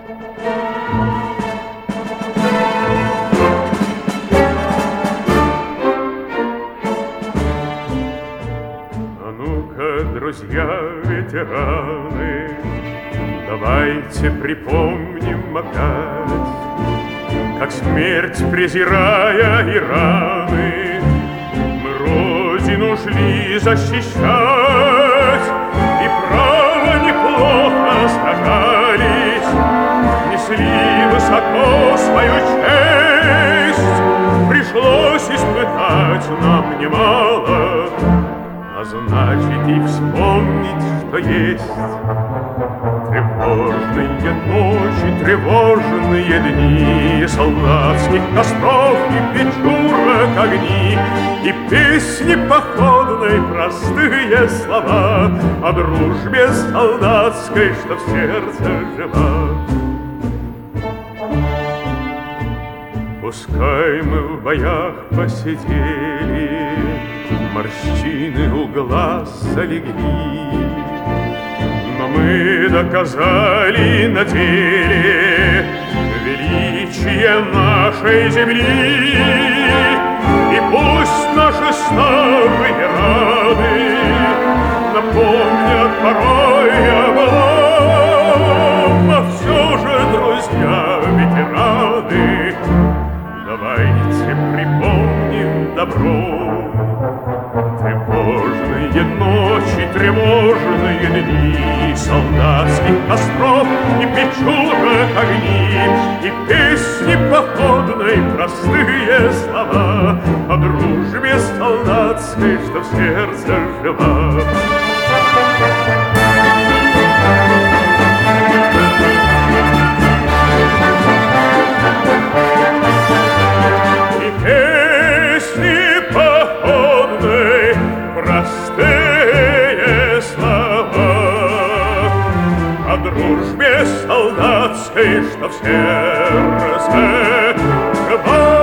Друзья ветераны, давайте припомним опять, как смерть, презирая и раны, мы родину шли защищать, и право неплохо сражались, несли высоко свою честь. Пришлось испытать нам немало, а значит и вспомнить, что есть. Тревожные ночи, тревожные дни, солдатских костров и печурок огни, и песни походной простые слова о дружбе солдатской, что в сердце жива. Пускай мы в боях посидели, морщины у глаз залегли, но мы доказали на деле величие нашей земли. И пусть наши старые раны напомнят порой о былом, но все же, друзья, ветераны, давайте припомним добро. Тревожные ночи, тревожные дни, солдатских костров и печурок огни, и песни походной простые слова о дружбе солдатской, что в сердце жива. Простые слова о дружбе солдатской, что в сердце жива.